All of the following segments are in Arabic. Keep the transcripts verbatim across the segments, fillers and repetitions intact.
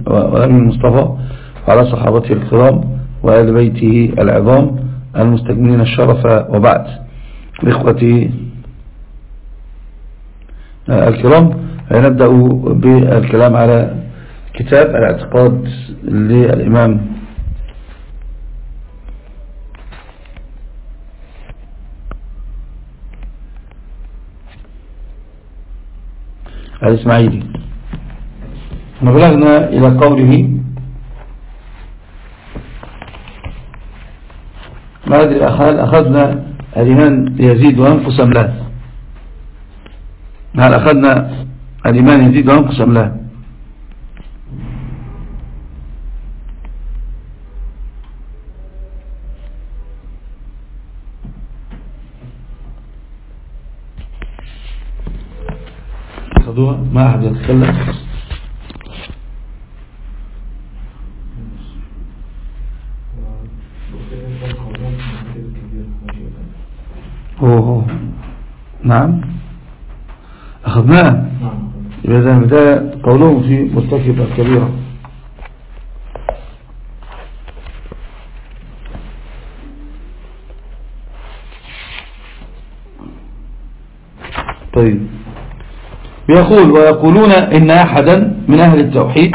ونبي المصطفى وعلى صحابته الكرام وآل بيته العظام المستكملين الشرف، وبعد. إخوتي الكرام، نبدأ بالكلام على كتاب الاعتقاد للإمام الإسماعيلي. نبلغنا إلى قوله: ما أدري أخذنا الإيمان يزيد وينقص أم لا؟ هل أخذنا الإيمان يزيد وينقص أم لا؟ أخذوها؟ ما أحد يتكلم. أوه. نعم أخذناه. إذا بداية قولهم في مرتكب الكبيرة. طيب، يقول: ويقولون إن أحدا من أهل التوحيد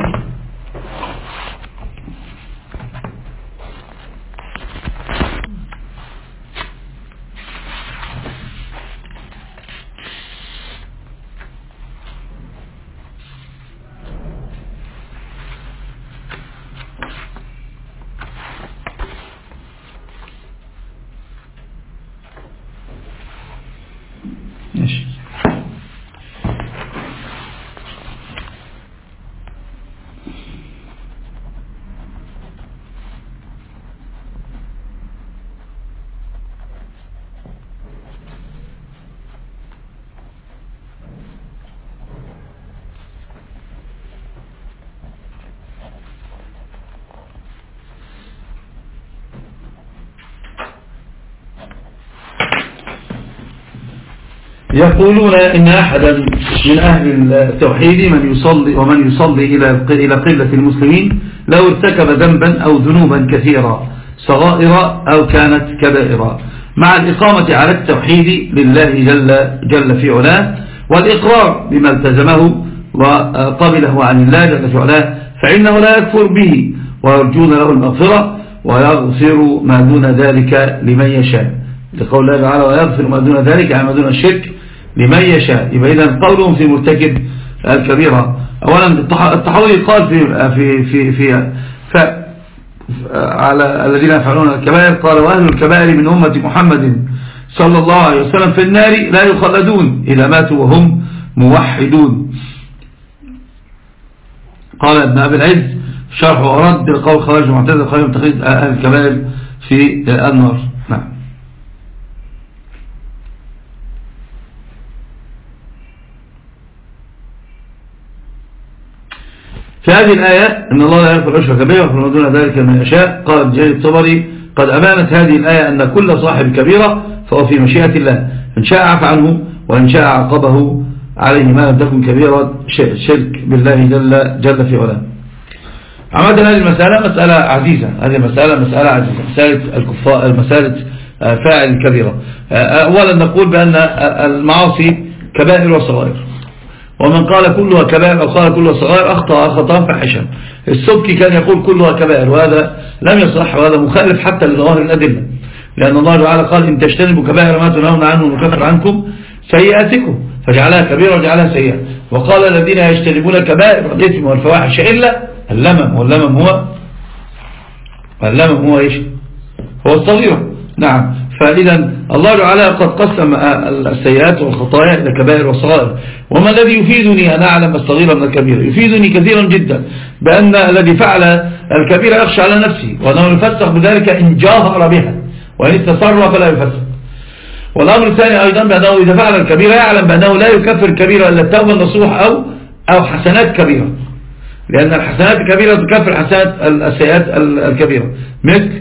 يقولون إن أحدا من أهل التوحيد من يصلي ومن يصلي إلى قلة المسلمين لو ارتكب ذنبا أو ذنوبا كثيرة صغائر أو كانت كبائر، مع الإقامة على التوحيد لله جل, جل في علاه والإقرار بما التزمه وقبله عن الله جل في علاه، فإنه لا يكفر به ويرجون له المغفرة ويغفر ما دون ذلك لمن يشاء، لقول الله تعالى: ويغفر ما دون ذلك يعني ما دون الشرك لمن يشاء. يبقى إذن قولهم في مرتكب الكبيرة. أولا التحوي قال في في في في ف على الذين يفعلون الكبائر قال: وأهل الكبائر من أمة محمد صلى الله عليه وسلم في النار لا يخلدون إذا ماتوا وهم موحدون. قال ابن أبي العز شرح ورد القول خارج المعتزلة خارج تخريج أهل الكبائر في النار. نعم. في هذه الآية إن الله لا يغفر الأشرك به ويغفر ما دون ذلك من يشاء، قال ابن جرير الطبري: قد أبانت هذه الآية أن كل صاحب كبيرة فهو في مشيئة الله، إن شاء عفى عنه وإن شاء عقبه عليه ما لم تكن كبيرة شرك بالله جل, جل في علاه. عمدا هذه المسألة مسألة عزيزة، هذه المسألة مسألة عزيزة، مسألة الكفار، مسألة فاعل الكبيرة. أولا نقول بأن المعاصي كبائر وصغائر، ومن قال كلها كبائر أو قال كلها صغائر أخطأ خطأ فاحشا. السبكي كان يقول كلها كبائر، وهذا لم يصح، وهذا مخالف حتى لظواهر الأدلة، لأن الله تعالى قال: إن تجتنبوا كبائر ما تنهون عنه نكفر عنكم سيئاتكم، فجعلها كبيرة وجعلها سيئة. وقال: الذين يجتنبون كبائر الإثم والفواحش إلا اللمم، واللمم هو اللمم هو إيش؟ هو الصغيرة. نعم. فإذا الله تعالى قد قسم السيئات والخطايا إلى كبائر وصغائر. وما الذي يفيدني أن أعلم الصغيرة من الكبيرة؟ يفيدني كثيرا جدا بأن الذي فعل الكبيرة يخشى على نفسه، وأنه يفسق بذلك إن جاهر بها، وإن استسر فلا يفسق. والأمر الثاني أيضا بأنه إذا فعل الكبيرة يعلم بأنه لا يكفر كبيرة إلا التوبة النصوح أو أو حسنات كبيرة، لأن الحسنات الكبيرة تكفر حسنات السيئات الكبيرة، مثل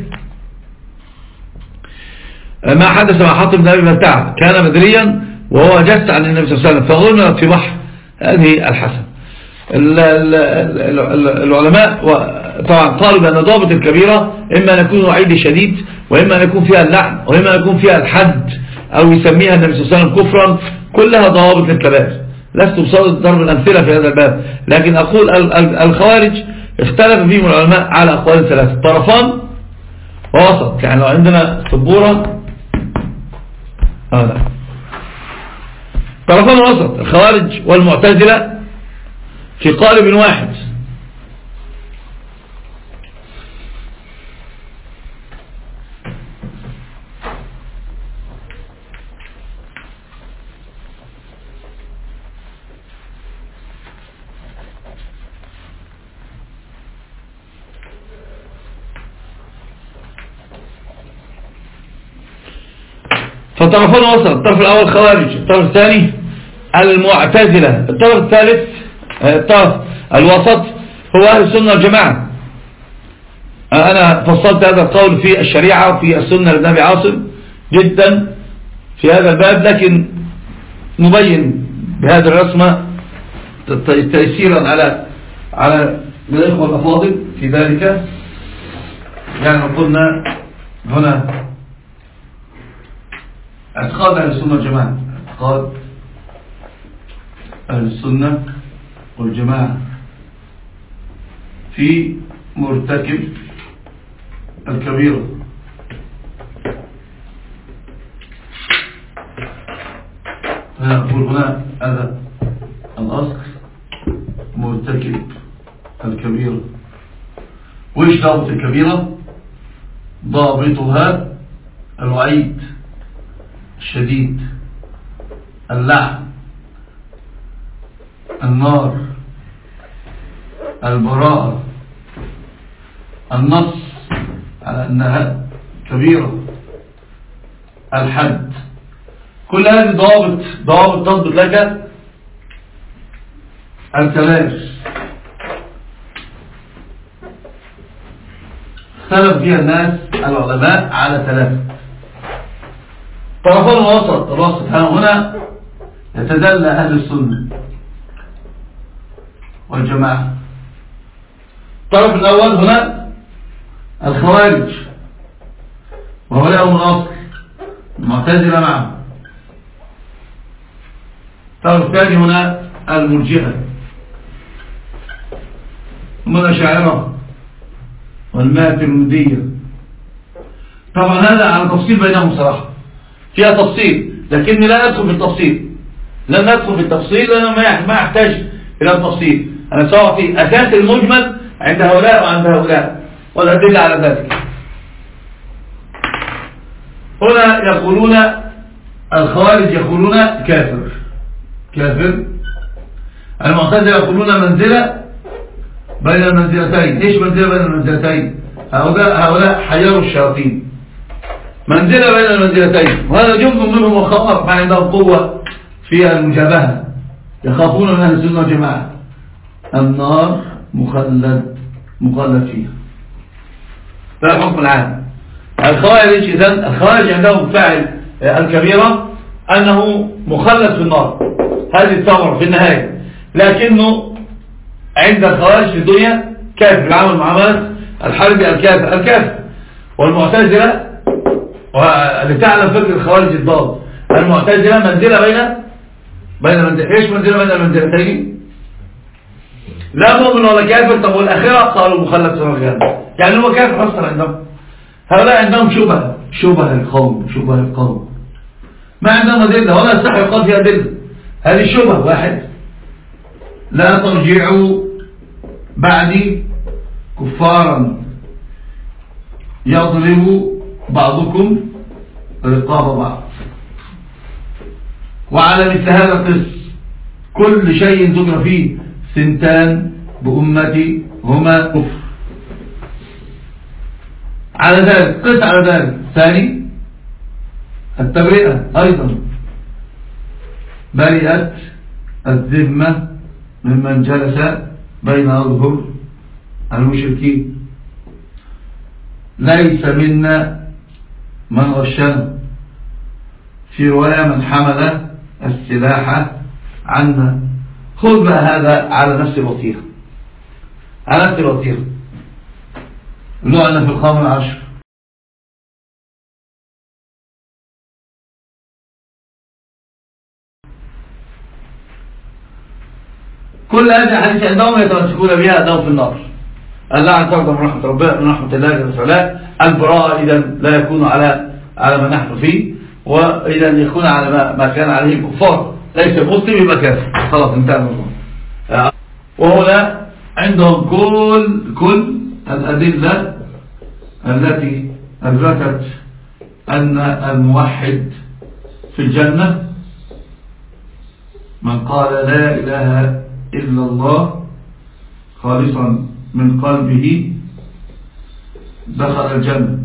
ما حدث مع حاطب بن أبي بلتعة، كان بدريا وهو جس عن النبي صلى الله عليه وسلم فغرنا في بحر، هذه الحسن. العلماء طبعا قالوا بأن ضابط الكبيرة إما أن يكون وعيد شديد، وإما أن يكون فيها اللعن، وإما أن يكون فيها الحد، أو يسميها النبي صلى الله عليه وسلم كفرا. كلها ضوابط للكبائر. لست بصدد ضرب الأمثلة في هذا الباب، لكن أقول الخوارج اختلف فيهم العلماء على أقوال ثلاثة: طرفان ووسط. يعني لو عندنا سبورة هذا طرفان ووسط، الخوارج والمعتزلة في قالب واحد. فطرفان وسط: الطرف الأول خوارج، الطرف الثاني المعتزلة، الطرف الثالث الطرف الوسط هو أهل السنة والجماعة. أنا فصلت هذا القول في الشريعة وفي السنة لابن أبي عاصم جدا في هذا الباب، لكن نبين بهذه الرسمة تيسيرا على على الإخوة الأفاضل في ذلك. يعني قلنا هنا اعتقاد أهل السنة والجماعة، اعتقاد أهل السنة والجماعة في مرتكب الكبيرة. نقول هنا هذا الأصل: مرتكب الكبيرة. وإيش ضابط الكبيرة؟ ضابطها الوعيد الشديد، اللعن، النار، البراءة، النص على أنها كبيرة، الحد. كل هذه ضوابط ضوابط تضبط لك الكبائر. اختلف فيها الناس العلماء على ثلاثة: طرفان الوسط. الوسط هنا يتدلى أهل السنة والجماعة. الطرف الأول هنا الخوارج وهو لهم الأصل، المعتزلة معه. الطرف الثاني هنا المرجئة، هم الأشاعرة والماتريدية. طبعا هذا على تفصيل بينهم صراحة، فيها تفصيل، لكني لا أدخل في التفصيل، لن أدخل في التفصيل لأنه ما يحتاج إلى التفصيل. أنا سأعطي أساس المجمل عند هؤلاء وعند هؤلاء والأدلة على ذلك. هنا يقولون الخوارج يقولون كافر كافر، المعتزلة يقولون منزلة بين المنزلتين. إيش منزلة بين المنزلتين؟ هؤلاء هؤلاء حيروا الشياطين، منزلة بين المنزلتين، وهذا جزء منهم وخطر ما عندهم قوة في المجابهة، يخافون من أهل السنة والجماعة. النار مخلد مخلد فيها، ده الحكم العام. الخوارج إذن الخوارج عندهم فاعل الكبيرة أنه مخلد في النار، هذه الثمرة في النهاية، لكنه عند الخوارج في الدنيا كافر، العمل معاملة الحربي الكافر الكافر. والمعتزلة ولتعلم فكر الخوارج الضاد، المعتزلة منزلة بين بين منزل. ايش منزلة بين المنزلتين؟ لا مؤمن ولا كافر. طب والأخيرة قالوا مخلد في الجنة، يعني هو كافر أصلا عندهم. هؤلاء عندهم شبه شبه القوم شبه القوم ما عندهم أدلة ولا يصح يقال فيها أدلة. هذه شبه واحد: لا ترجعوا بعدي كفارا يضرب بعضكم رقاب بعض. وعلى مثل هذا القس كل شيء ذكر فيه سنتان بأمتي هما كفر. على ذلك قس على ذلك. ثاني التبرئة أيضا: برئت الذمة ممن جلس بين أظهر المشركين. ليس منا من غشنا، في رواية من حمل السلاح عنا. خذ بقى هذا على نفس الوطيرة، على نفس الوطيرة لعن في الخمر العشر. كل هذه الحديث عندهم يتمسكون بها أنهم في النار. اللعن ترضى من رحمة ربنا من رحمة الله جل وعلا. البراءة إذا لا يكون على على ما نحن فيه، وإذا يكون على ما, ما كان عليه الكفار، ليس مسلم يبقى كافر، خلاص انتهى الموضوع. وهنا عندهم كل كل الأدلة التي أثبتت أن الموحد في الجنة من قال لا إله إلا الله خالصا من قلبه دخل الجنة.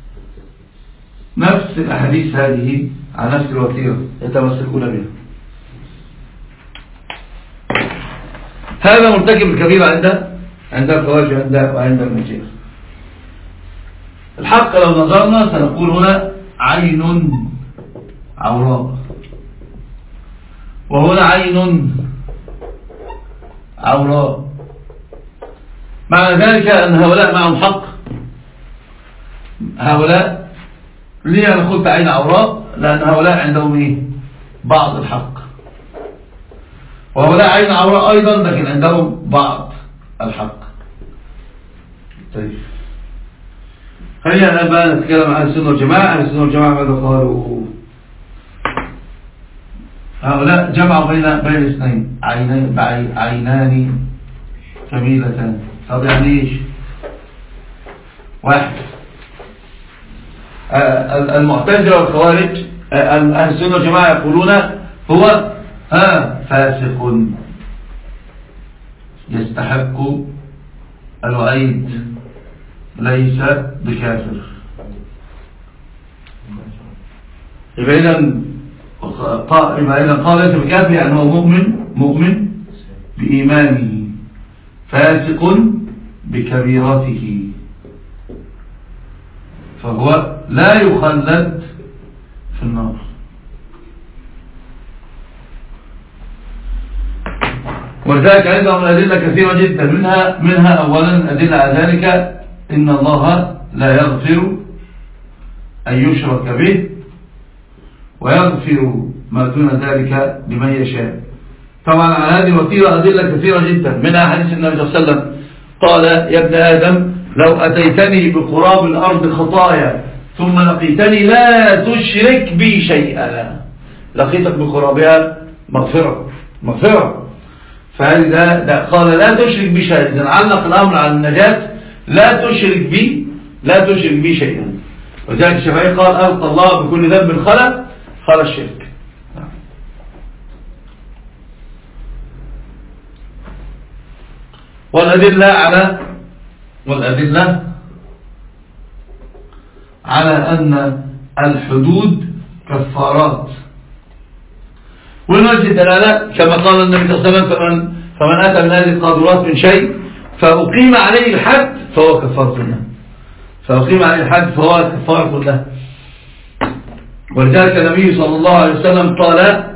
نفس الأحاديث هذه على نفس الوتيرة يتمسكون بها. هذا مرتكب الكبيرة عند عند الخوارج وعند وعند المرجئة. الحق لو نظرنا سنقول هنا عين عوراء، وهنا عين عوراء، معنى ذلك أن هؤلاء معهم حق. هؤلاء ليه أنا قلت عين عوراء؟ لأن هؤلاء عندهم إيه؟ بعض الحق، وهؤلاء عين عوراء أيضا لكن عندهم بعض الحق. طيب خلينا الآن بقى نتكلم عن السنة والجماعة. أهل السنة والجماعة ماذا قالوا؟ هؤلاء جمعوا بين بين الاثنين، عينان عينان جميلتان. طب يعني ايش؟ واحد المعتزلة والخوارج أهل السنة والجماعة يقولون هو ها فاسق يستحق الوعيد ليس بكافر. يبقى إذا قال ليس بكافر يعني هو مؤمن مؤمن بإيمانه، فاسق بكبيرته، فهو لا يخلد في النار. ولذلك عندهم أدلة كثيرة جدا، منها منها أولا أدلة على ذلك إن الله لا يغفر أن يشرك به ويغفر ما دون ذلك لمن يشاء. طبعا على هذه الوتيرة أدلة كثيرة جدا، منها حديث النبي صلى الله عليه وسلم قال يا ابن آدم لو أتيتني بقراب الأرض خطايا ثم لقيتني لا تشرك بي شيئا لقيتك بقرابها مغفرة مغفرة. فهذا قال لا تشرك بي شيئا، إذن علق الأمر على النجاة، لا تشرك بي لا تشرك بي شيئا. وذلك الشافعي قال ألقى الله بكل ذنب خلق خلق الشرك. والأدلة على والأدلة على أن الحدود كفارات، والوجه الدلالة كما قال النبي صلى الله عليه وسلم فمن, فمن أتى من هذه القادرات من شيء فأقيم عليه الحد فهو كفارة له، فأقيم عليه الحد فهو كفارة له. ولذلك النبي صلى الله عليه وسلم قال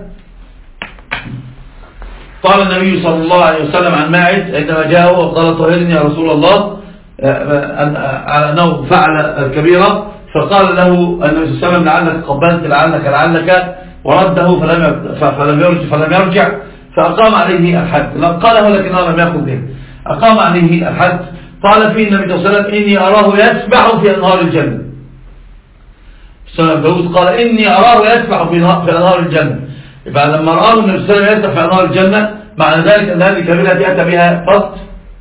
قال النبي صلى الله عليه وسلم عن ماعز عندما جاءه وقال طهرني يا رسول الله على أنه فعل الكبيرة، فقال له النبي صلى الله عليه وسلم لعلك قبلت لعلك لعلك ورده فلم فلم يرجع فلم يرجع فأقام عليه الحد. قاله لكنه لم يأخذ به، أقام عليه الحد. قال فيه النبي صلى الله عليه وسلم إني أراه يسبح في أنهار الجنة. سنة داود قال إني أراه يسبح في أنهار الجنة. فلما رآه النبي صلى الله عليه وسلم يسبح في أنهار الجنة معنى ذلك أن هذه الكبيرة التي أتى بها قط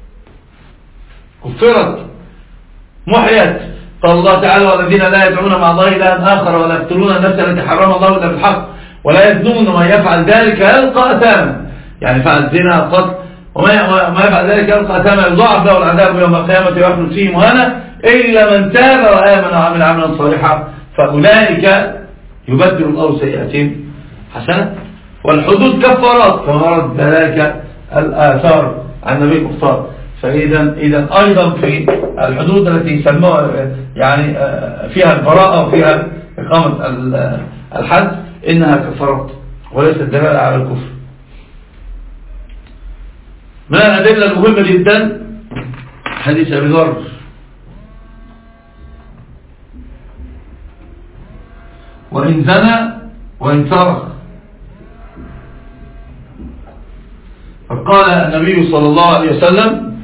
كفرت محيت. قال الله تعالى والذين لا يدعون مع الله إلها آخر ولا يقتلون النفس التي حرم الله إلا بالحق ولا يزنون ومن يفعل ذلك يلقى أثاما، يعني فعل زنا قتل وما يفعل ذلك يلقى أثاما يضاعف له العذاب يوم القيامة ويخلد فيه مهانا إلا من تاب وآمن وعمل عملا صالحا فأولئك يبدل الله سيئاتهم حسنة. والحدود كفارات كما ورد ذلك الآثار عن النبي المختار. فإذا إذا أيضا في الحدود التي يسموها يعني فيها البراءة وفيها إقامة الحد إنها كفارات وليست دلالة على الكفر. من الأدلة المهمة جدا حديث أبي ذر وإن زنى وإن سرق. فقال النبي صلى الله عليه وسلم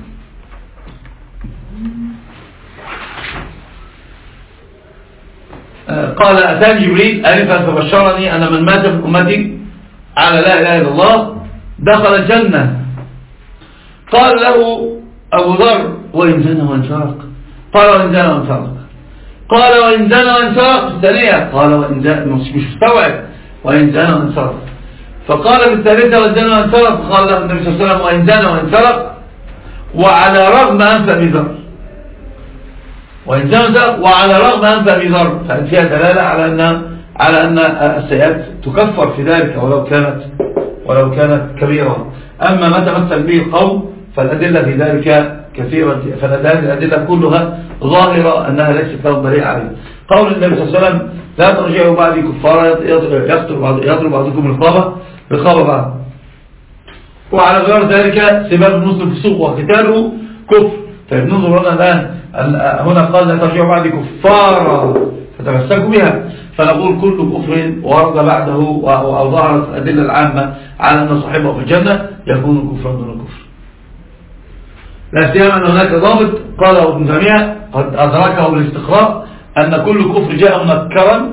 قال أتاني جبريل آنفا فبشرني أن من مات من أمتي على لا إله إلا الله دخل الجنة. قال له أبو ذر وإن زنى وإن سرق؟ قال وإن زنى وإن سرق. قال وإن زنى وإن سرق في الثانية. قال وإن زنى مش مستوعب وإن زنى وإن سرق. فقال في الثالثة وإن زنى وإن سرق. فقال له النبي صلى الله عليه وسلم وإن زنى وإن سرق وعلى رغم أنف أبي ذر. وإن زنى وإن سرق وعلى رغم أنف أبي ذر، فيها دلالة على أن على أن السيئات تكفر في ذلك ولو كانت ولو كانت كبيرة. أما ما تمثل به القوم فالأدلة في ذلك كثيرة، فالأدلة كلها ظاهرة أنها ليست لهم دليل عليه. قول النبي صلى الله عليه وسلم لا ترجعوا بعدي كفارا يضرب بعضكم رقابة رقابة بعض. وعلى غير ذلك سباب المسلم فسوق وقتاله كفر. طيب ننظر هنا الآن هنا قال لا ترجعوا بعدي كفارا فتمسكوا بها، فنقول كل كفر ورد بعده أو ظهرت الأدلة العامة على أن صاحبه في الجنة يكون كفرا دون كفر. لا سيما أن هناك ضابط قاله ابن تيمية قد أدركه بالاستقراء أن كل كفر جاء منكرا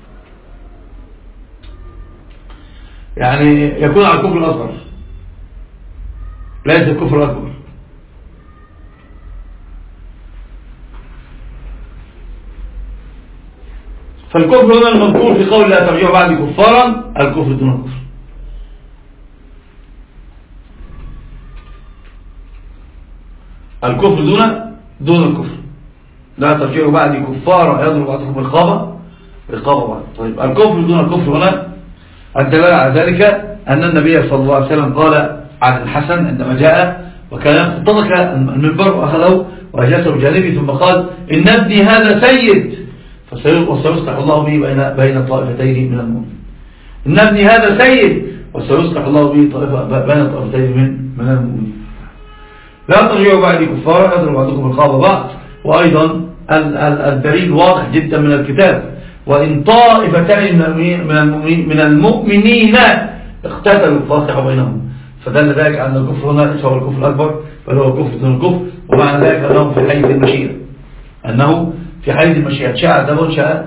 يعني يكون على الكفر الأصغر ليس الكفر الأكبر. فالكفر هنا المذكور في قول لا ترجعوا بعد كفارا الكفر دون الكفر. الكفر دون دون الكفر. لا ترجعوا بعد كفارا يضرب بعضكم رقابة رقابة بعض. طيب الكفر دون الكفر هنا الدلالة على ذلك أن النبي صلى الله عليه وسلم قال عن الحسن عندما جاء وكان ترك المنبر وأخذه وأجلسه بجانبه ثم قال إن ابني هذا سيد وسيصلح الله به بين بين طائفتين من المؤمنين. إن ابني هذا سيد وسيصلح الله به بين طائفتين من من المؤمنين. لا ترجعوا بعد كفارا يضرب بعضكم رقاب بعض. وأيضا الدليل واضح جدا من الكتاب وإن طائفتين من المؤمنين من المؤمنين اقتتلوا فاصلحوا بينهم. فدل ذلك أن الكفر هنا ليس هو الكفر الأكبر بل هو الكفر دون الكفر. ومعنى ذلك أنه في حيز المشيئة أنه في حيز المشيئة شاء دم شاء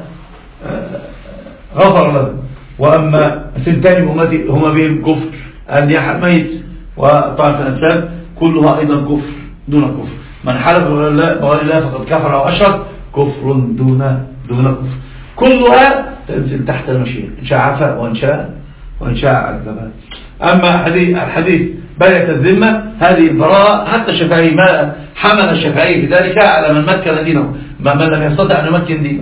غفر له. وأما سنتين أمتي هما بهم كفر النياحة ميت وطعن في الأنساب كلها أيضا كفر دون كفر. من حلف بغير الله فقد كفر أو أشرك كفر دون دون كفر. كلها تنزل تحت المشيئة إن شاء عفا وإن شاء وإن شاء عذبها. أما الحديث بيعة الذمة هذه البراءة حتى الشافعي ما حمل الشافعي في ذلك على من مكن دينه من لم يستطع أن يمكن دينه.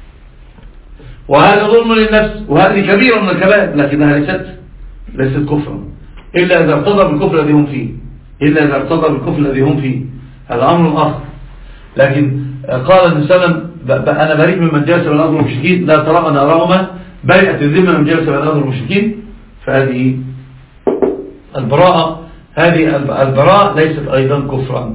وهذا ظلم للنفس وهذه كبيرة من الكبائر لكنها ليست ليست كفرا إلا إذا ارتضى بالكفر الذي هم فيه إلا إذا ارتضى بالكفر الذي هم فيه هذا أمر آخر. لكن قال النبي صلى الله عليه وسلم أنا بريء ممن جلس بين أرض المشركين لا ترى أنا أراهما بيعة الذمة من جلس بين أرض المشركين. فهذه البراءة هذه البراءة ليست أيضا كفرا.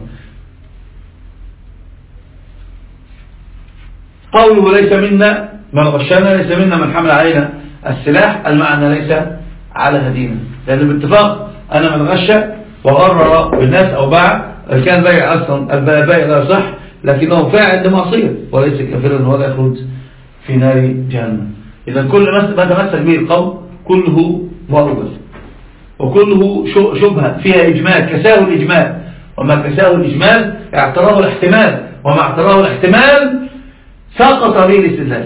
قوله ليس منا من غشنا ليس منا من حمل علينا السلاح المعنى ليس على هدينا لأن باتفاق أنا من غش وغرر بالناس أو باع كان بيع أصلا البيع لا صح لكنه فاعل لمعصية وليس كافرا ولا يخرج في نار جهنم. إذا كل ما تمسك به القوم كله باطل وكله شبهة فيها إجمال كساه الإجمال وما كساه الإجمال اعتراه الاحتمال وما اعتراه الاحتمال سقط به الاستدلال.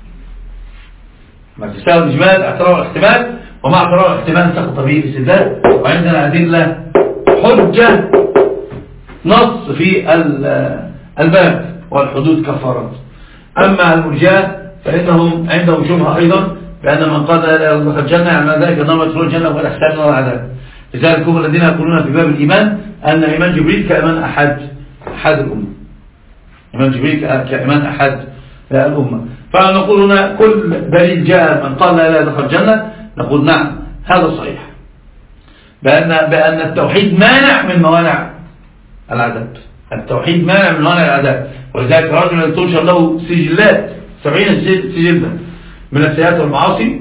ما كساه الإجمال اعتراه الاحتمال وما اعتراه الاحتمال سقط به الاستدلال. وعندنا أدلة حجة نص في الباب والحدود كفارات. أما المرجئة فإنهم عندهم شبهة أيضا بأن من قال لا يدخل الجنة يعني ذلك أنهم يدخلون الجنة ولا يحتاج ولا عذاب. لذلك هم الذين يقولون في باب الإيمان أن إيمان جبريل كإيمان أحد أحد الأمة. إيمان جبريل كإيمان أحد الأمة. فنقول هنا كل دليل جاء من قال لا يدخل الجنة نقول نعم هذا صحيح. بأن, بأن التوحيد مانع من موانع العذاب. التوحيد مانع من موانع العذاب. ولذلك رجل تنشر له سجلات سبعين سجلة من السيئات والمعاصي،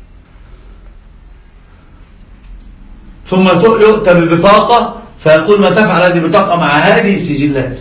ثم يؤتى ببطاقة فيقول ما تفعل هذه البطاقة مع هذه السجلات،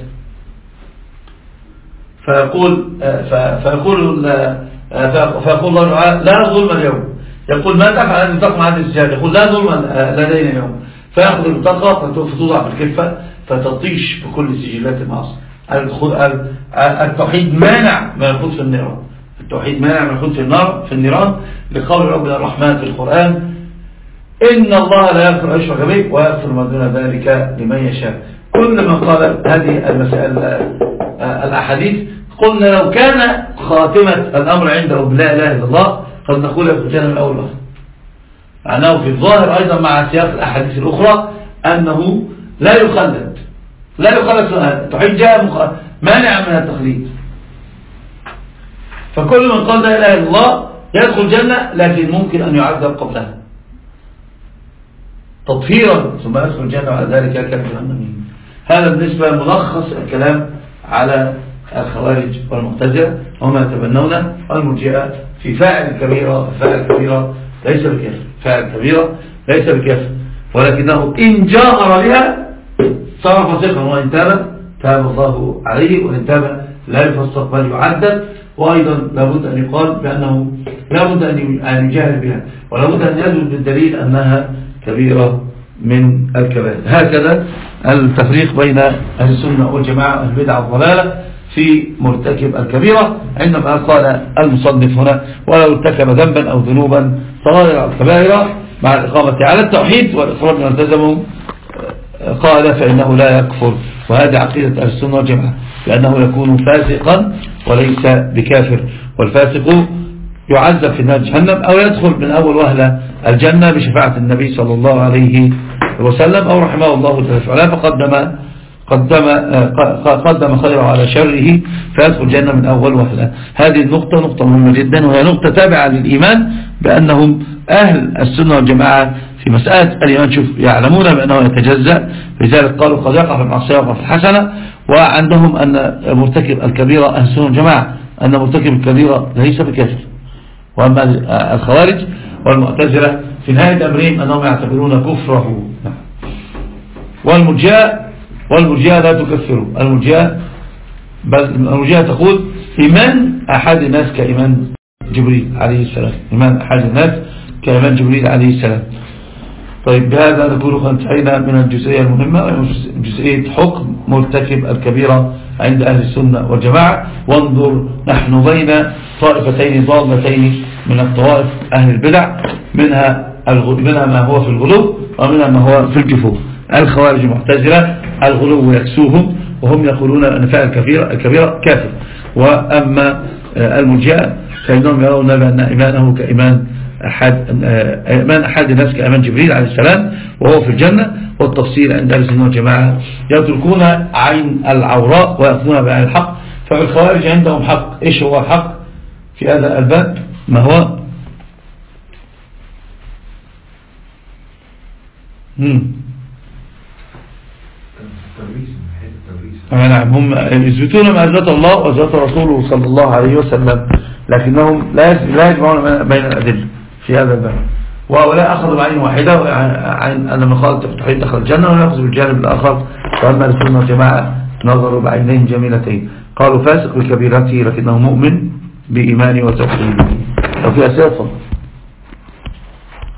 فيقول فيقول فيقول الله تعالى لا ظلم اليوم. يقول ما تفعل هذه البطاقة مع هذه السجلات؟ يقول لا ظلم لدينا اليوم. فيأخذ البطاقة فتوضع في الكفة فتطيش بكل سجلات المعاصي. التوحيد مانع من الخوض في النيران. التوحيد مانع من الخوض في النار في النيران لقول ربنا الرحمن في القرآن إن الله لا يغفر أن يشرك به ويغفر ما دون ذلك لمن يشاء. كل من قال هذه المسائل الأحاديث قلنا لو كان خاتمة الأمر عنده بلا إله إلا الله قد نقول يكون من أول وقت، معناه في الظاهر أيضا مع سياق الأحاديث الأخرى أنه لا يخلد لا يخلد. التوحيد جاء مانع من التخليد، فكل من قال لا إله إلا الله يدخل الجنة، لكن ممكن أن يعذب قبلها تطهيرا ثم يدخل الجنة وعلى ذلك كان جهنمين. هذا بالنسبة لملخص الكلام على الخوارج والمعتزلة وما يتبنون المرجئة في فاعل الكبيرة. فاعل الكبيرة ليس بكافر، فاعل الكبيرة ليس بكافر، ولكنه إن جاهر بها صار فاسقا، وإن تاب تاب الله عليه، وإن تاب لا يفسق بل يعذب. وأيضا لابد أن يقال بأنه لابد أن يجاهر بها، ولابد أن يثبت بالدليل أنها كبيرة من الكبائر. هكذا التفريق بين أهل السنة والجماعة أهل البدع والضلالة في مرتكب الكبيرة، عندما قال المصنف هنا ولو ارتكب ذنبا أو ذنوبا صغائر الكبائر مع الإقامة على التوحيد والإقرار من التزمه قال فإنه لا يكفر. وهذه عقيدة أهل السنة والجماعة، لأنه يكون فاسقا وليس بكافر، والفاسق يعذب في النار جهنم أو يدخل من أول وهلة الجنة بشفاعة النبي صلى الله عليه وسلم أو رحمه الله تعالى، فقدم قدم قدم خيره على شره فيدخل الجنة من أول وهلة. هذه النقطة نقطة مهمة جدا، وهي نقطة تابعة للإيمان بأنهم أهل السنة والجماعة في مسألة الإيمان شوف يعلمون بأنه يتجزأ، لذلك قالوا قد يقع في المعصية ويقع في الحسنة. وعندهم أن مرتكب الكبيرة أهل السنة والجماعة أن مرتكب الكبيرة ليس بكافر. وأما الخوارج والمعتزلة في نهاية أمرهم أنهم يعتبرون كفره. والمرجئة والمرجئة لا تكفره. المرجئة بل المرجئة تقول إيمان أحد الناس كإيمان جبريل عليه السلام، إيمان أحد الناس كإيمان جبريل عليه السلام. طيب بهذا نقول قد انتهينا من الجزئية المهمة، جزئية حكم مرتكب الكبيرة عند أهل السنة والجماعة. وانظر نحن بين طائفتين ضالتين من الطوائف أهل البدع، منها منها ما هو في الغلو ومنها ما هو في الجفو. الخوارج المعتزلة الغلو يكسوهم وهم يقولون أن فعل الكبيرة الكبيرة كافر، وأما المرجئة فإنهم يرون بأن إيمانه كإيمان أحد إيمان أحد الناس كإيمان جبريل عليه السلام وهو في الجنة. والتفصيل عند أهل السنة والجماعة يتركون عين العوراء ويأخذون بعين الحق. فالخوارج عندهم حق. إيش هو الحق في هذا الباب؟ ما هو هم نعم هم يثبتون معرفة الله وذات رسوله صلى الله عليه وسلم، لكنهم لا يجمعون بين الأدلة في هذا الباب. وهؤلاء أخذوا بعين واحدة، عين أن من خالط التوحيد دخل الجنة، ويأخذ بالجانب الآخر. وأما السنة والجماعة نظروا بعينين جميلتين، قالوا فاسق بكبيرته لكنه مؤمن بإيمانه وتوحيده. لو في أسئلة